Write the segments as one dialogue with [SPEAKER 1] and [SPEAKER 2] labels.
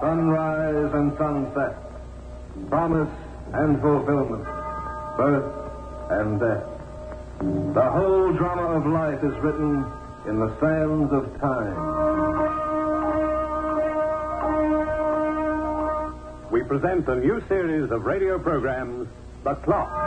[SPEAKER 1] sunrise and sunset, promise and fulfillment, birth and death. The whole drama of life is written in the sands of time.
[SPEAKER 2] We present a new series of radio programs, The Clock.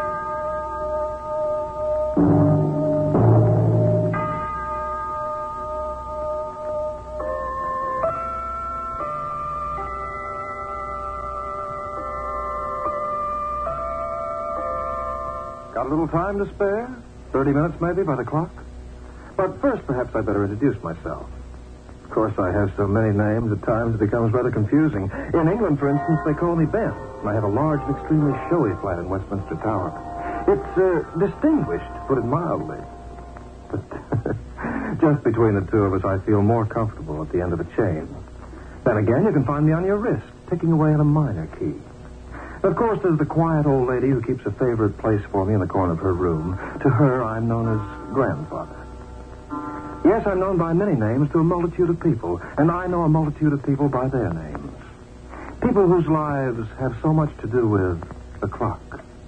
[SPEAKER 1] Got a little time to spare? 30 minutes, maybe, by the clock? But first, perhaps I'd better introduce myself. Of course, I have so many names, at times it becomes rather confusing. In England, for instance, they call me Ben, and I have a large and extremely showy flat in Westminster Tower. It's distinguished, to put it mildly. But just between the two of us, I feel more comfortable at the end of a chain. Then again, you can find me on your wrist, ticking away on a minor key. Of course, there's the quiet old lady who keeps a favorite place for me in the corner of her room. To her, I'm known as Grandfather. Yes, I'm known by many names to a multitude of people, and I know a multitude of people by their names. People whose lives have so much to do with the clock.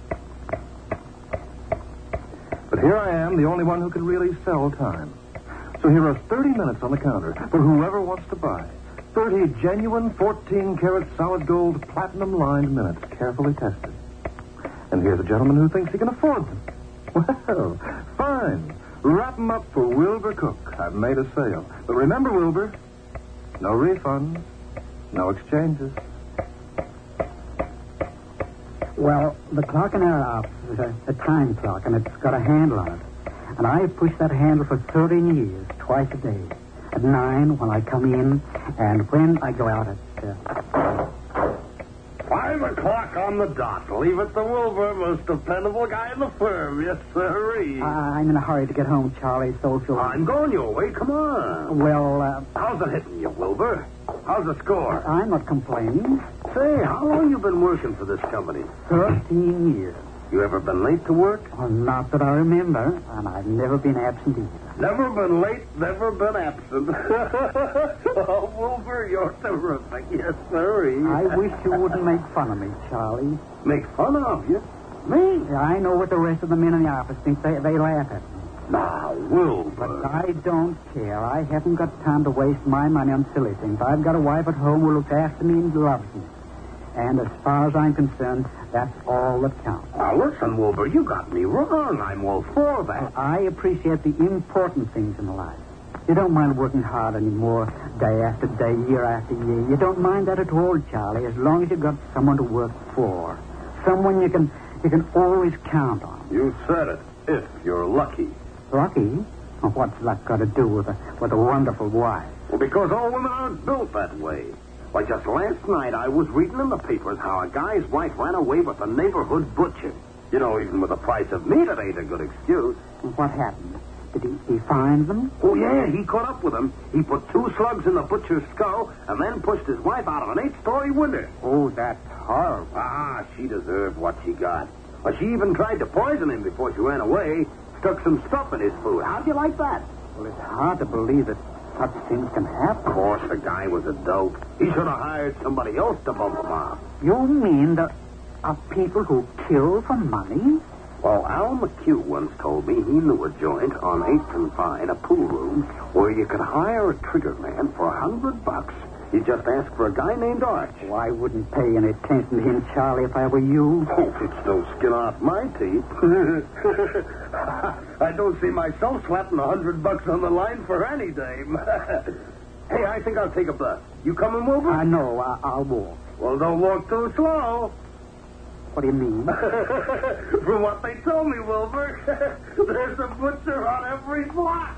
[SPEAKER 1] But here I am, the only one who can really sell time. So here are 30 minutes on the counter for whoever wants to buy. 30 genuine 14-karat solid gold platinum-lined minutes, carefully tested. And here's a gentleman who thinks he can afford them. Well, fine. Wrap them up for Wilbur Cook. I've made a sale. But remember, Wilbur, no refunds, no exchanges.
[SPEAKER 3] Well, the clock in our office is a time clock, and it's got a handle on it. And I've pushed that handle for 13 years, twice a day. At 9 when I come in, and when I go out at...
[SPEAKER 4] 5 o'clock on the dot. Leave it to Wilbur, most dependable guy in the firm. Yes, sirree.
[SPEAKER 3] I'm in a hurry to get home, Charlie, social...
[SPEAKER 4] I'm going your way. Come on.
[SPEAKER 3] Well,
[SPEAKER 4] How's it hitting you, Wilbur? How's the score?
[SPEAKER 3] I'm not complaining.
[SPEAKER 4] Say, how long you been working for this company?
[SPEAKER 3] 13 years.
[SPEAKER 4] You ever been late to work?
[SPEAKER 3] Well, not that I remember, and I've never been absent either.
[SPEAKER 4] Never been late, never been absent. Oh, Wilbur, you're terrific. Yes, sirree.
[SPEAKER 3] I wish you wouldn't make fun of me, Charlie.
[SPEAKER 4] Make fun of you? Me?
[SPEAKER 3] I know what the rest of the men in the office think. They laugh at me.
[SPEAKER 4] Now, Wilbur.
[SPEAKER 3] But I don't care. I haven't got time to waste my money on silly things. I've got a wife at home who looks after me and loves me. And as far as I'm concerned, that's all that counts.
[SPEAKER 4] Now, listen, Wilbur, you got me wrong. I'm all for that.
[SPEAKER 3] I appreciate the important things in life. You don't mind working hard anymore, day after day, year after year. You don't mind that at all, Charlie, as long as you've got someone to work for. Someone you can always count on.
[SPEAKER 4] You said it. If you're lucky.
[SPEAKER 3] Lucky? Well, what's luck got to do with a wonderful wife?
[SPEAKER 4] Well, because all women aren't built that way. Why, just last night I was reading in the papers how a guy's wife ran away with a neighborhood butcher. You know, even with the price of meat, it ain't a good excuse.
[SPEAKER 3] What happened? Did he find them?
[SPEAKER 4] Oh, yeah, he caught up with him. He put 2 slugs in the butcher's skull and then pushed his wife out of an 8-story window.
[SPEAKER 3] Oh, that's horrible.
[SPEAKER 4] Ah, she deserved what she got. Well, she even tried to poison him before she ran away. Stuck some stuff in his food. How'd you like that?
[SPEAKER 3] Well, it's hard to believe that such things can happen.
[SPEAKER 4] Of course, the guy was a dope. He should have hired somebody else to bump him off.
[SPEAKER 3] You mean there are people who kill for money?
[SPEAKER 4] Well, Al McHugh once told me he knew a joint on 8th and Vine, a pool room, where you could hire a trigger man for $100. You just ask for a guy named Arch.
[SPEAKER 3] Oh, I wouldn't pay any attention to him, Charlie, if I were you.
[SPEAKER 4] Oh, it's no skin off my teeth. I don't see myself slapping $100 on the line for any dame. Hey, I think I'll take a bus. You coming, Wilbur?
[SPEAKER 3] No, I'll walk.
[SPEAKER 4] Well, don't walk too slow.
[SPEAKER 3] What do you mean?
[SPEAKER 4] From what they told me, Wilbur, there's a butcher on every block.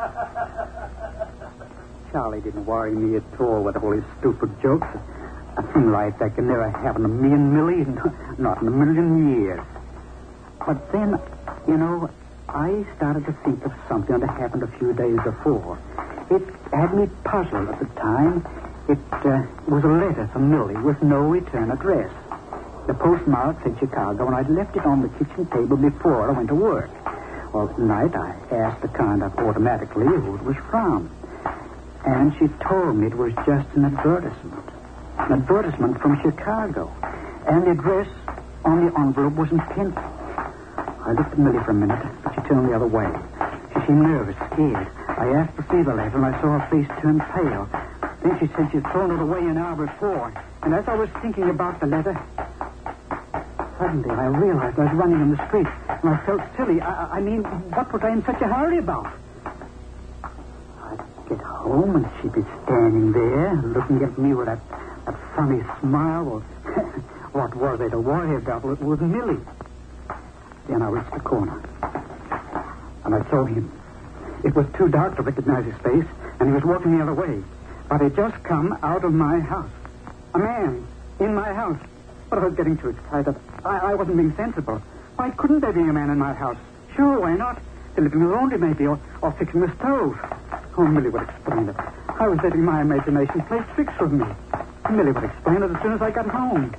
[SPEAKER 3] Charlie didn't worry me at all with all his stupid jokes. A thing like that can never happen to me and Millie, not in a million years. But then, you know, I started to think of something that happened a few days before. It had me puzzled at the time. It was a letter from Millie with no return address. The postmark said Chicago, and I'd left it on the kitchen table before I went to work. Well, at night, I asked the conduct automatically who it was from. And she told me it was just an advertisement. An advertisement from Chicago. And the address on the envelope was in pencil. I looked at Millie for a minute, but she turned the other way. She seemed nervous, scared. I asked to see the letter, and I saw her face turn pale. Then she said she'd thrown it away an hour before. And as I was thinking about the letter, suddenly I realized I was running in the street, and I felt silly. I mean, what was I in such a hurry about? I'd get home, and she'd be standing there, looking at me with that funny smile. Well, what was I to worry about? It was Millie. Then I reached the corner, and I saw him. It was too dark to recognize his face, and he was walking the other way. But he'd just come out of my house. A man in my house. But I was getting too excited. I wasn't being sensible. Why couldn't there be a man in my house? Sure, why not? Delivering the laundry, maybe, or fixing the stove. Oh, Millie would explain it. I was letting my imagination play tricks with me. Millie would explain it as soon as I got home.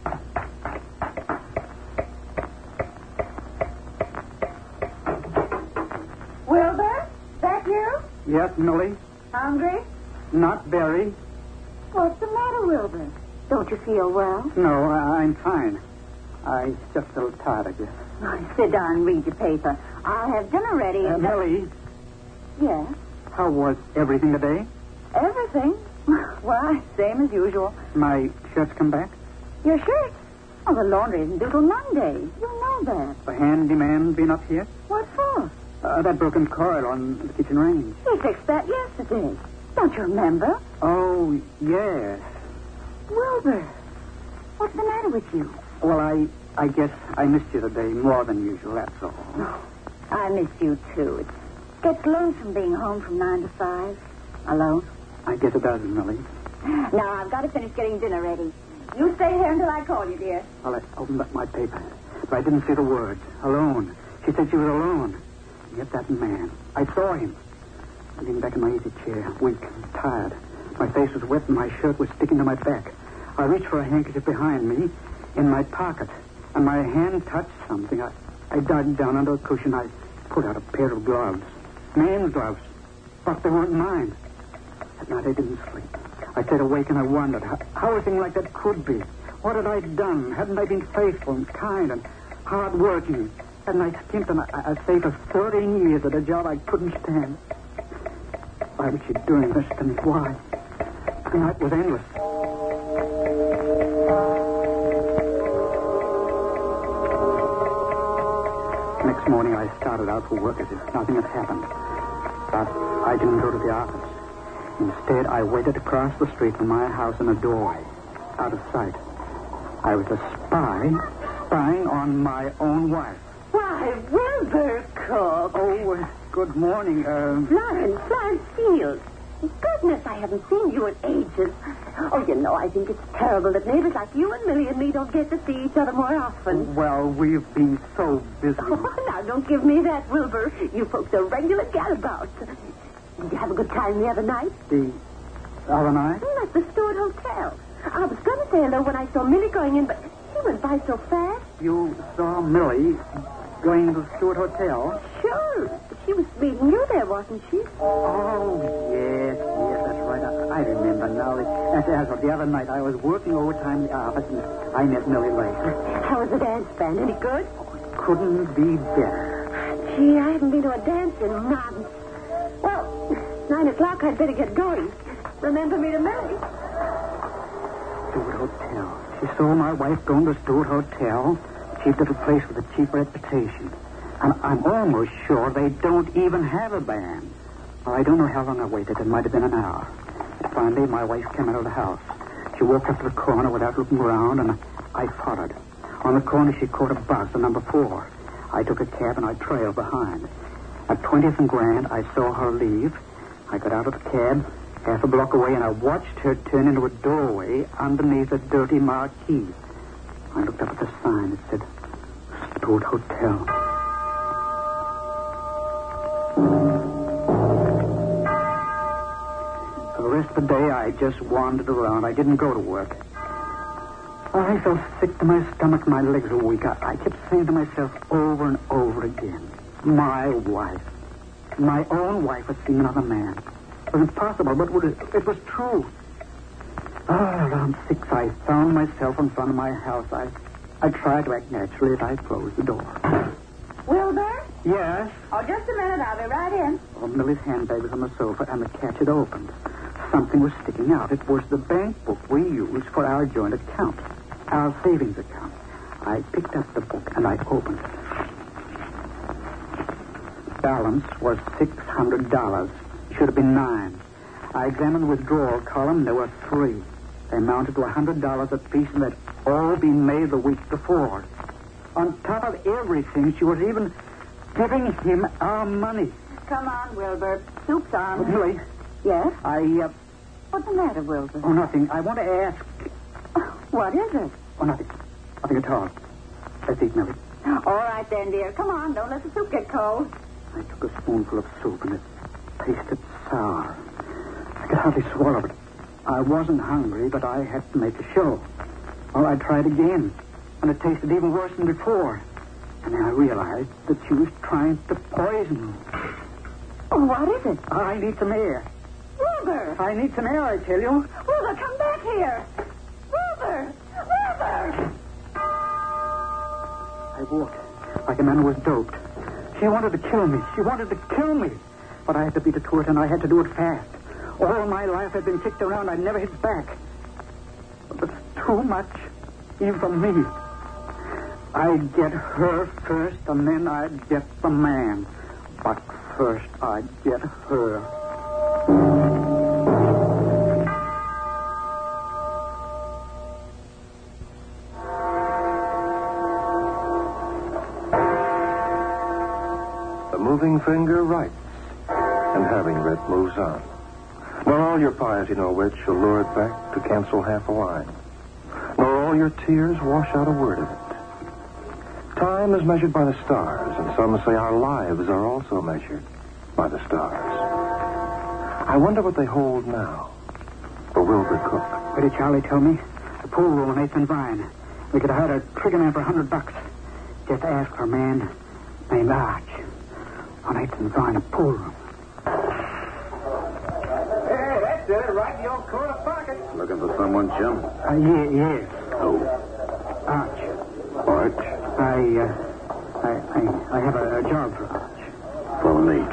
[SPEAKER 5] Wilbur, that you?
[SPEAKER 3] Yes, Millie?
[SPEAKER 5] Hungry?
[SPEAKER 3] Not very.
[SPEAKER 5] What's the matter, Wilbur? Don't you feel well?
[SPEAKER 3] No, I'm fine. I just a little tired, I guess.
[SPEAKER 5] Oh, sit down and read your paper. I'll have dinner ready.
[SPEAKER 3] Millie,
[SPEAKER 5] Yes?
[SPEAKER 3] how was everything today?
[SPEAKER 5] Everything? Why, same as usual.
[SPEAKER 3] My shirts come back?
[SPEAKER 5] Your shirt? Oh, the laundry isn't due till Monday. You know that.
[SPEAKER 3] The handyman been up here?
[SPEAKER 5] What for?
[SPEAKER 3] That broken coil on the kitchen range.
[SPEAKER 5] He fixed that yesterday. Don't you remember?
[SPEAKER 3] Oh, yes.
[SPEAKER 5] Wilbur, what's the matter with you?
[SPEAKER 3] Well, I guess I missed you today more than usual, that's all.
[SPEAKER 5] I miss you, too. It gets lonesome being home from 9 to 5. Alone.
[SPEAKER 3] I guess it does, Millie.
[SPEAKER 5] Now, I've got to finish getting dinner ready. You stay here until I call you, dear.
[SPEAKER 3] Well, I opened up my paper, but I didn't see the words. Alone. She said she was alone. And yet that man, I saw him. I leaned back in my easy chair, weak and tired. My face was wet and my shirt was sticking to my back. I reached for a handkerchief behind me in my pocket, and my hand touched something. I dug down under a cushion. I pulled out a pair of gloves. Man's gloves. But they weren't mine. That night I didn't sleep. I stayed awake and I wondered how a thing like that could be. What had I done? Hadn't I been faithful and kind and hard-working? Hadn't I skimped and I saved for 13 years at a job I couldn't stand? Why was she doing this to me? Why? The night was endless. Next morning I started out for work as if nothing had happened. But I didn't go to the office. Instead, I waited across the street from my house in a doorway, out of sight. I was a spy, spying on my own wife.
[SPEAKER 5] Why, Wilbur Cook.
[SPEAKER 3] Oh, good morning.
[SPEAKER 5] Florence Field. Goodness, I haven't seen you in ages. Oh, you know, I think it's terrible that neighbors like you and Millie and me don't get to see each other more often.
[SPEAKER 3] Well, we've been so busy.
[SPEAKER 5] Oh, now, don't give me that, Wilbur. You folks are regular gadabouts. Did you have a good time the other night?
[SPEAKER 3] The other night?
[SPEAKER 5] At the Stewart Hotel. I was going to say hello when I saw Millie going in, but she went by so fast.
[SPEAKER 3] You saw Millie going to the Stewart Hotel?
[SPEAKER 5] Sure. She was meeting you there, wasn't she?
[SPEAKER 3] Oh, yes, that's right. I remember now. As of the other night, I was working overtime in the office, and I met Millie later.
[SPEAKER 5] How was the dance band? Any good?
[SPEAKER 3] Couldn't be better.
[SPEAKER 5] Gee, I haven't been to a dance in months. Well, 9 o'clock, I'd better get going. Remember me to Millie.
[SPEAKER 3] Stewart Hotel. She saw my wife going to Stewart Hotel, a cheap little place with a cheap reputation. And I'm almost sure they don't even have a band. Well, I don't know how long I waited. It might have been an hour. But finally, my wife came out of the house. She walked up to the corner without looking around, and I followed. On the corner, she caught a bus, the number 4. I took a cab, and I trailed behind. At 20th and Grand, I saw her leave. I got out of the cab half a block away, and I watched her turn into a doorway underneath a dirty marquee. I looked up at the sign. It said, Stewart Hotel. For the rest of the day, I just wandered around. I didn't go to work. I felt sick to my stomach. My legs were weak. I kept saying to myself over and over again, my wife. My own wife had seen another man. It was impossible, but it was true. Around 6, I found myself in front of my house. I tried to act naturally as I closed the door.
[SPEAKER 5] Wilbur?
[SPEAKER 3] Yes?
[SPEAKER 5] Oh, just a minute. I'll be right in.
[SPEAKER 3] Oh, Millie's handbag was on the sofa, and the catch had opened. Something was sticking out. It was the bank book we used for our joint account, our savings account. I picked up the book, and I opened it. Balance was $600. Should have been 9. I examined the withdrawal column. There were 3. They amounted to $100 apiece, and they'd all been made the week before. On top of everything, she was even giving him our money.
[SPEAKER 5] Come on, Wilbur. Soup's on.
[SPEAKER 3] Millie,
[SPEAKER 5] Yes?
[SPEAKER 3] What's
[SPEAKER 5] the matter, Wilbur?
[SPEAKER 3] Oh, nothing. I want to ask.
[SPEAKER 5] What is it?
[SPEAKER 3] Oh, nothing. Nothing at all. Let's eat, Millie.
[SPEAKER 5] All right, then, dear. Come on. Don't let the soup get cold.
[SPEAKER 3] I took a spoonful of soup, and it tasted sour. I could hardly swallow it. I wasn't hungry, but I had to make a show. Well, I tried again, and it tasted even worse than before. And then I realized that she was trying to poison me.
[SPEAKER 5] Oh, what is it?
[SPEAKER 3] I need some air.
[SPEAKER 5] Wilbur!
[SPEAKER 3] I need some air, I tell you.
[SPEAKER 5] Wilbur, come back here! Wilbur! Wilbur!
[SPEAKER 3] I walked like a man who was doped. She wanted to kill me. She wanted to kill me. But I had to beat it to it, and I had to do it fast. All my life I'd been kicked around. I'd never hit back. But it's too much, even for me. I'd get her first, and then I'd get the man. But first I'd get her.
[SPEAKER 1] The moving finger writes, and having writ moves on. Nor all your piety nor wit shall lure it back to cancel half a line. Nor all your tears wash out a word of it. Time is measured by the stars, and some say our lives are also measured by the stars. I wonder what they hold now for Wilbur Cook.
[SPEAKER 3] What did Charlie tell me? The pool room on 8th and Vine. We could hire a trigger man for $100. Just ask for a man named Arch. On 8th and Vine, a pool room.
[SPEAKER 2] Hey, that's it. Right in your corner pocket.
[SPEAKER 4] Looking for someone, Jim?
[SPEAKER 3] Yes.
[SPEAKER 4] Oh.
[SPEAKER 3] Arch.
[SPEAKER 4] Arch?
[SPEAKER 3] I have a job for Arch.
[SPEAKER 4] Follow me.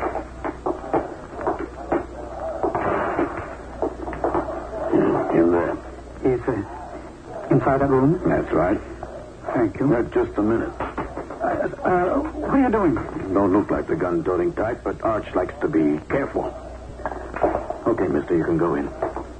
[SPEAKER 4] In there.
[SPEAKER 3] He's inside that room?
[SPEAKER 4] That's right.
[SPEAKER 3] Thank you.
[SPEAKER 4] Just a minute.
[SPEAKER 3] What are you doing?
[SPEAKER 4] Don't look like the gun-toting type, but Arch likes to be careful. Okay, mister, you can go in.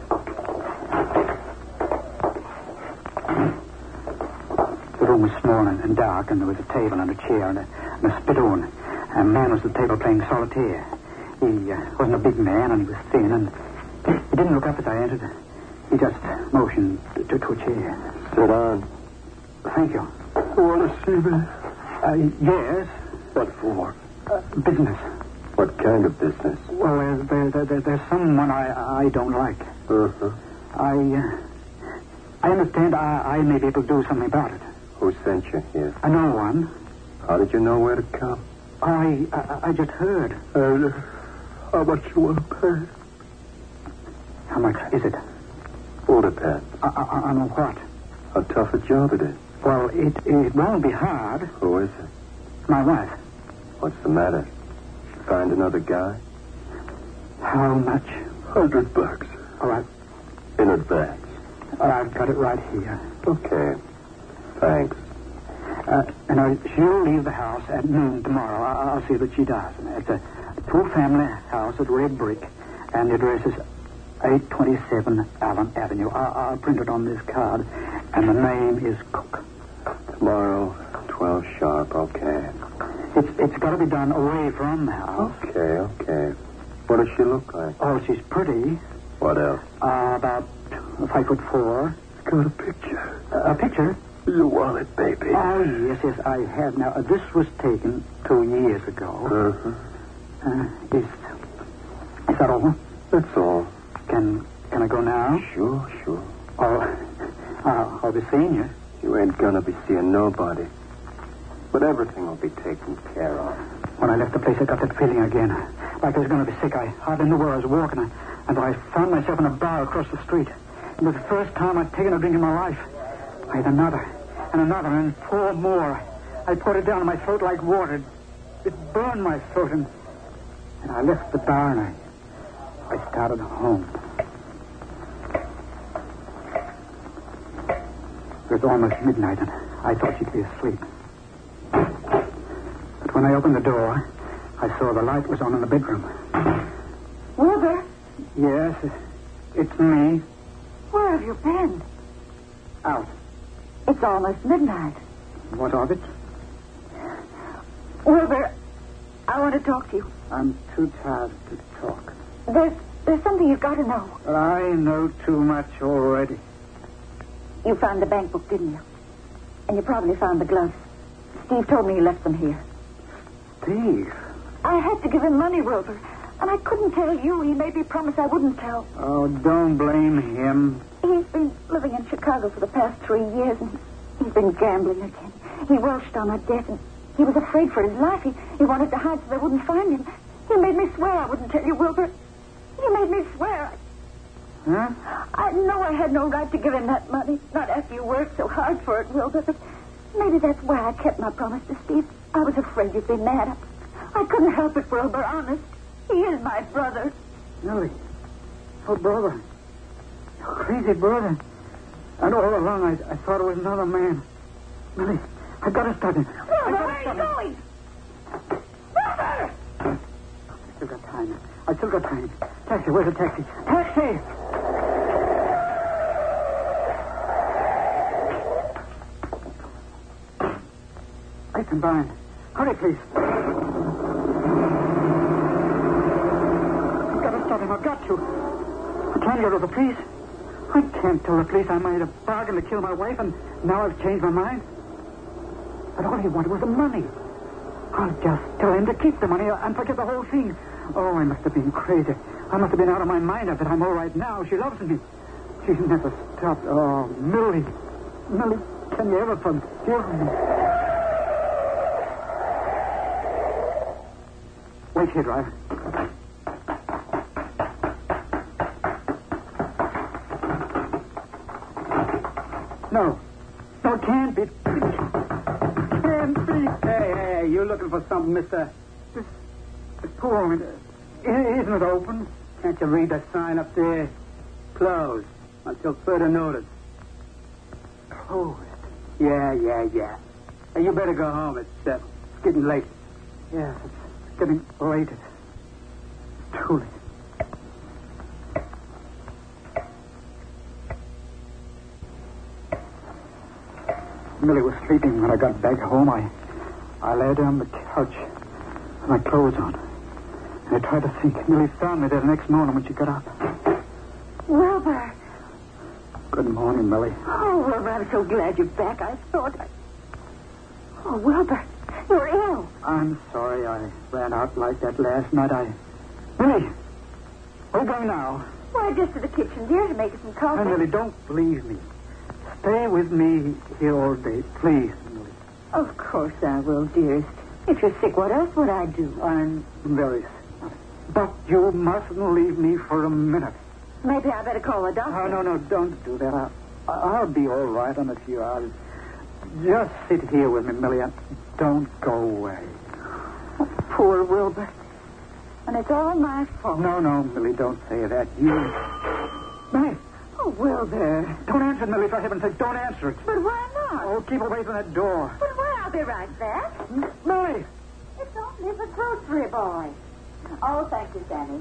[SPEAKER 3] The room was small and dark, and there was a table and a chair and a spittoon. A man was at the table playing solitaire. He wasn't a big man, and he was thin, and he didn't look up as I entered. He just motioned to a chair.
[SPEAKER 1] Sit down.
[SPEAKER 3] Thank you.
[SPEAKER 1] You want to see me?
[SPEAKER 3] Yes.
[SPEAKER 1] What for?
[SPEAKER 3] Business.
[SPEAKER 1] What kind of business?
[SPEAKER 3] Well, there's someone I don't like.
[SPEAKER 1] Uh-huh.
[SPEAKER 3] I understand I may be able to do something about it.
[SPEAKER 1] Who sent you here?
[SPEAKER 3] I know one.
[SPEAKER 1] How did you know where to come?
[SPEAKER 3] I just heard.
[SPEAKER 1] How much you want to pay?
[SPEAKER 3] How much is it?
[SPEAKER 1] All depends.
[SPEAKER 3] On what?
[SPEAKER 1] How tough a job it is.
[SPEAKER 3] Well, it won't be hard.
[SPEAKER 1] Who is it?
[SPEAKER 3] My wife.
[SPEAKER 1] What's the matter? Find another guy?
[SPEAKER 3] How much?
[SPEAKER 1] $100.
[SPEAKER 3] All right.
[SPEAKER 1] In advance.
[SPEAKER 3] I've got it right here.
[SPEAKER 1] Okay. Thanks.
[SPEAKER 3] She'll leave the house at noon tomorrow. I'll see that she does. It's a two-family house at red brick, and the address is 827 Allen Avenue. I'll print it on this card, and the name is Cook.
[SPEAKER 1] Tomorrow, 12 sharp, okay.
[SPEAKER 3] It's got to be done away from the house.
[SPEAKER 1] Okay. What does she look like?
[SPEAKER 3] Oh, she's pretty.
[SPEAKER 1] What else?
[SPEAKER 3] About 5'4".
[SPEAKER 1] Got a picture.
[SPEAKER 3] A picture?
[SPEAKER 1] You want it, baby?
[SPEAKER 3] Oh, yes, I have. Now, this was taken 2 years ago.
[SPEAKER 1] Uh-huh.
[SPEAKER 3] Is that all?
[SPEAKER 1] That's all.
[SPEAKER 3] Can I go now?
[SPEAKER 1] Sure.
[SPEAKER 3] I'll be seeing you.
[SPEAKER 1] You ain't gonna be seeing nobody. But everything will be taken care of.
[SPEAKER 3] When I left the place, I got that feeling again. Like I was going to be sick. I hardly knew where I was walking until I found myself in a bar across the street. It was the first time I'd taken a drink in my life. I had another, and 4 more. I poured it down my throat like water. It burned my throat, and I left the bar, and I started home. It was almost midnight, and I thought she'd be asleep. But when I opened the door, I saw the light was on in the bedroom.
[SPEAKER 5] Wilbur,
[SPEAKER 3] Yes, it's me.
[SPEAKER 5] where have you been?
[SPEAKER 3] Out.
[SPEAKER 5] It's almost midnight.
[SPEAKER 3] What of it?
[SPEAKER 5] Wilbur, I want to talk to you.
[SPEAKER 3] I'm too tired to talk.
[SPEAKER 5] There's something you've got to know.
[SPEAKER 3] But I know too much already.
[SPEAKER 5] You found the bank book, didn't you? And you probably found the gloves. Steve told me he left them here.
[SPEAKER 3] Steve?
[SPEAKER 5] I had to give him money, Wilbur. And I couldn't tell you. He made me promise I wouldn't tell.
[SPEAKER 3] Oh, don't blame him.
[SPEAKER 5] He's been living in Chicago for the past 3 years, and he's been gambling again. He welched on a debt, and he was afraid for his life. He wanted to hide so they wouldn't find him. He made me swear I wouldn't tell you, Wilbur. He made me swear.
[SPEAKER 3] Huh?
[SPEAKER 5] I know I had no right to give him that money, not after you worked so hard for it, Wilbur, but maybe that's why I kept my promise to Steve. I was afraid you'd be mad. I couldn't help it, Wilbur, honest. He is my brother.
[SPEAKER 3] Millie. Oh, brother. Your crazy brother. And all along I thought it was another man. Millie, I've got to stop him.
[SPEAKER 5] Wilbur, where are you going? Wilbur!
[SPEAKER 3] I still got time. Taxi, where's the taxi? Taxi! Listen, Brian. Hurry, please. I've got to. I can't go to the police. I can't tell the police I made a bargain to kill my wife, and now I've changed my mind. But all he wanted was the money. I'll just tell him to keep the money and forget the whole thing. Oh, I must have been crazy. I must have been out of my mind. But I'm all right now. She loves me. She's never stopped. Oh, Millie. Millie, can you ever forgive me? Wait here, driver. No, it can't be. Can't be.
[SPEAKER 6] Hey, you looking for something, mister?
[SPEAKER 3] This pool, isn't it open?
[SPEAKER 6] Can't you read that sign up there? Closed until further notice.
[SPEAKER 3] Closed?
[SPEAKER 6] Yeah. Hey, you better go home. It's getting late.
[SPEAKER 3] Yes, it's getting late. It's too late. Millie was sleeping when I got back home. I lay down on the couch with my clothes on. And I tried to think. Millie found me there the next morning when she got up.
[SPEAKER 5] Wilbur.
[SPEAKER 3] Good morning, Millie.
[SPEAKER 5] Oh, Wilbur, I'm so glad you're back. I thought Oh, Wilbur, you're ill.
[SPEAKER 3] I'm sorry I ran out like that last night. Millie, where are you going now?
[SPEAKER 5] Why, just to the kitchen, dear, to make us some coffee.
[SPEAKER 3] Millie, don't leave me. Stay with me here all day, please, Millie.
[SPEAKER 5] Of course I will, dearest. If you're sick, what else would I do?
[SPEAKER 3] I'm very sorry. But you mustn't leave me for a minute.
[SPEAKER 5] Maybe I better call the doctor.
[SPEAKER 3] Oh, no, don't do that. I'll be all right in a few hours. Just sit here with me, Millie. Don't go away.
[SPEAKER 5] Oh, poor Wilbur. And it's all my fault.
[SPEAKER 3] No, Millie, don't say that. Millie.
[SPEAKER 5] Oh, Wilbur.
[SPEAKER 3] Don't answer it, Millie, for heaven's sake. Don't answer it.
[SPEAKER 5] But why not?
[SPEAKER 3] Oh, keep away from that door.
[SPEAKER 5] But why? I'll be right back.
[SPEAKER 3] Millie.
[SPEAKER 5] It's only the grocery boy. Oh, thank you, Sammy.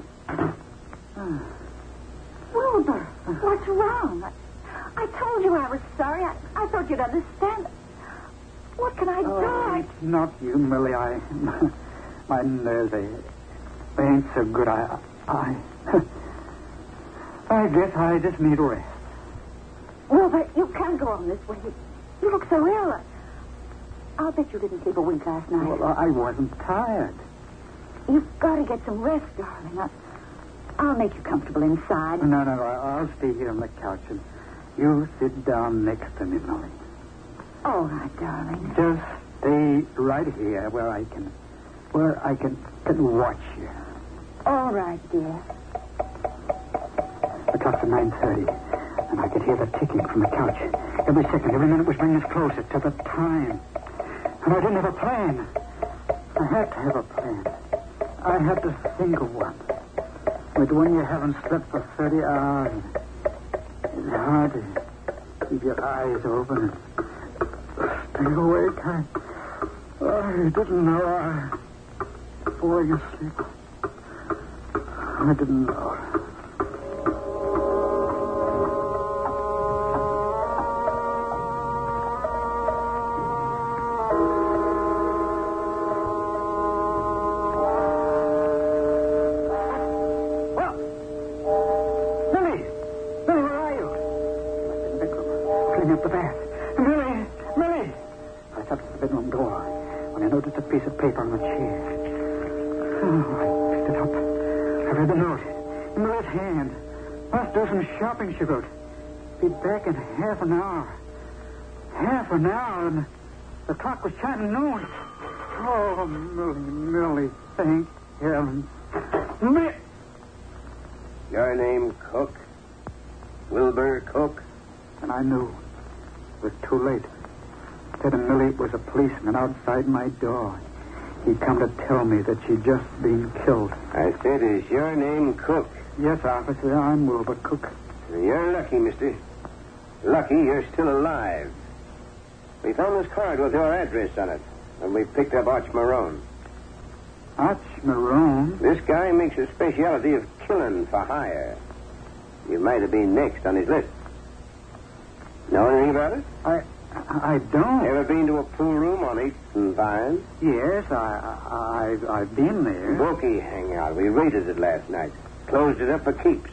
[SPEAKER 5] Wilbur, what's wrong? I told you I was sorry. I thought you'd understand. What can I do?
[SPEAKER 3] It's not you, Millie. My nerves, they ain't so good. I guess I just need rest.
[SPEAKER 5] Wilbur, you can't go on this way. You look so ill. I'll bet you didn't sleep a wink last night.
[SPEAKER 3] Well, I wasn't tired.
[SPEAKER 5] You've got to get some rest, darling. I'll make you comfortable inside.
[SPEAKER 3] No, I'll stay here on the couch, and you sit down next to me, Millie.
[SPEAKER 5] All right, darling.
[SPEAKER 3] Just stay right here where I can watch you.
[SPEAKER 5] All right, dear.
[SPEAKER 3] The clock's at 9:30. And I could hear the ticking from the couch. Every second, every minute was bringing us closer to the time. And I didn't have a plan. I had to have a plan. I had to think of one. But when you haven't slept for 30 hours, it's hard to keep your eyes open and stay awake. I didn't know. Falling asleep. I didn't know. Up the bath. Millie! I thought it was the bedroom door when I noticed a piece of paper on the chair. Oh, I picked it up. I read the note in Millie's hand. Must do some shopping, she wrote. Be back in half an hour. Half an hour, and the clock was chiming noon. Oh, Millie, thank heaven. Millie!
[SPEAKER 4] Your name, Cook? Wilbur Cook?
[SPEAKER 3] And I knew. It was too late. Ted and Millie was a policeman outside my door. He'd come to tell me that she'd just been killed.
[SPEAKER 4] I said, is your name Cook?
[SPEAKER 3] Yes, officer, I'm Wilbur Cook.
[SPEAKER 4] You're lucky, mister. Lucky you're still alive. We found this card with your address on it, and we picked up Arch Marone.
[SPEAKER 3] Arch Marone?
[SPEAKER 4] This guy makes a specialty of killing for hire. You might have been next on his list. Know anything about it?
[SPEAKER 3] I don't.
[SPEAKER 4] Ever been to a pool room on 8th and Vine?
[SPEAKER 3] Yes, I've been there.
[SPEAKER 4] Bookie hangout. We raided it last night. Closed it up for keeps.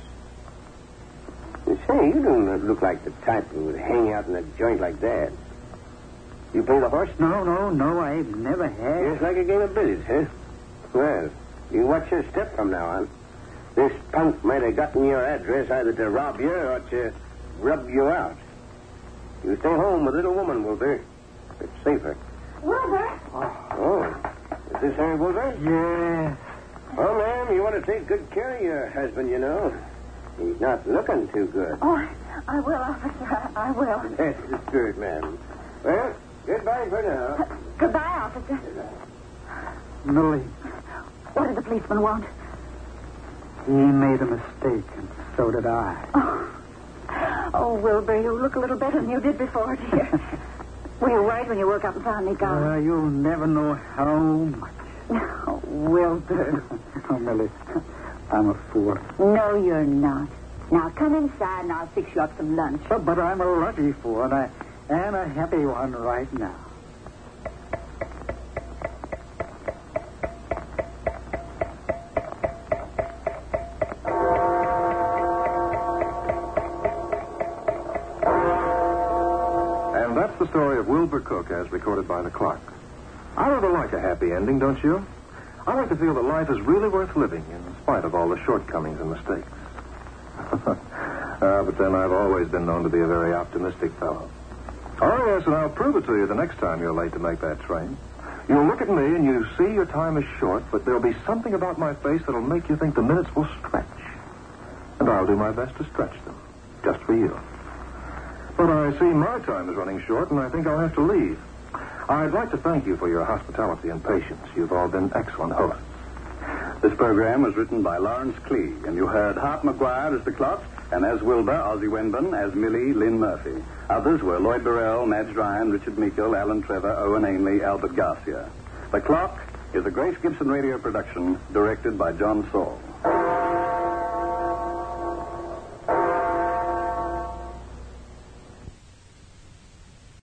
[SPEAKER 4] You say, you don't look like the type who would hang out in a joint like that. You play the horse?
[SPEAKER 3] No, I've never had.
[SPEAKER 4] Just like a game of billiards, huh? Well, you watch your step from now on. This punk might have gotten your address either to rob you or to rub you out. You stay home with little woman, Wilbur. It's safer.
[SPEAKER 5] Wilbur?
[SPEAKER 4] Oh. Is this her, Wilbur?
[SPEAKER 3] Yes.
[SPEAKER 4] Well, ma'am, you want to take good care of your husband, you know. He's not looking too good.
[SPEAKER 5] Oh, I will, officer. I will.
[SPEAKER 4] That's good, ma'am. Well, goodbye for now.
[SPEAKER 5] Goodbye, officer.
[SPEAKER 3] Millie,
[SPEAKER 5] What did the policeman want?
[SPEAKER 3] he made a mistake, and so did I.
[SPEAKER 5] Oh, Wilbur, you look a little better than you did before, dear. Were you worried when you woke up and found me gone?
[SPEAKER 3] You'll never know how much.
[SPEAKER 5] Oh, Wilbur.
[SPEAKER 3] Oh, Millie, I'm a fool.
[SPEAKER 5] No, you're not. Now, come inside and I'll fix you up some lunch.
[SPEAKER 3] But I'm a lucky fool, and a happy one right now.
[SPEAKER 1] And that's the story of Wilbur Cook as recorded by the clock. I rather like a happy ending, don't you? I like to feel that life is really worth living in spite of all the shortcomings and mistakes. But then I've always been known to be a very optimistic fellow. Oh, yes, and I'll prove it to you the next time you're late to make that train. You'll look at me and you see your time is short, but there'll be something about my face that'll make you think the minutes will stretch. And I'll do my best to stretch them, just for you. But I see my time is running short, and I think I'll have to leave. I'd like to thank you for your hospitality and patience. You've all been excellent hosts.
[SPEAKER 2] This program was written by Lawrence Klee, and you heard Hart McGuire as the clock, and as Wilbur, Ozzie Wenban, as Millie, Lynn Murphy. Others were Lloyd Burrell, Madge Ryan, Richard Meikle, Alan Trevor, Owen Ainley, Albert Garcia. The Clock is a Grace Gibson radio production directed by John Saul.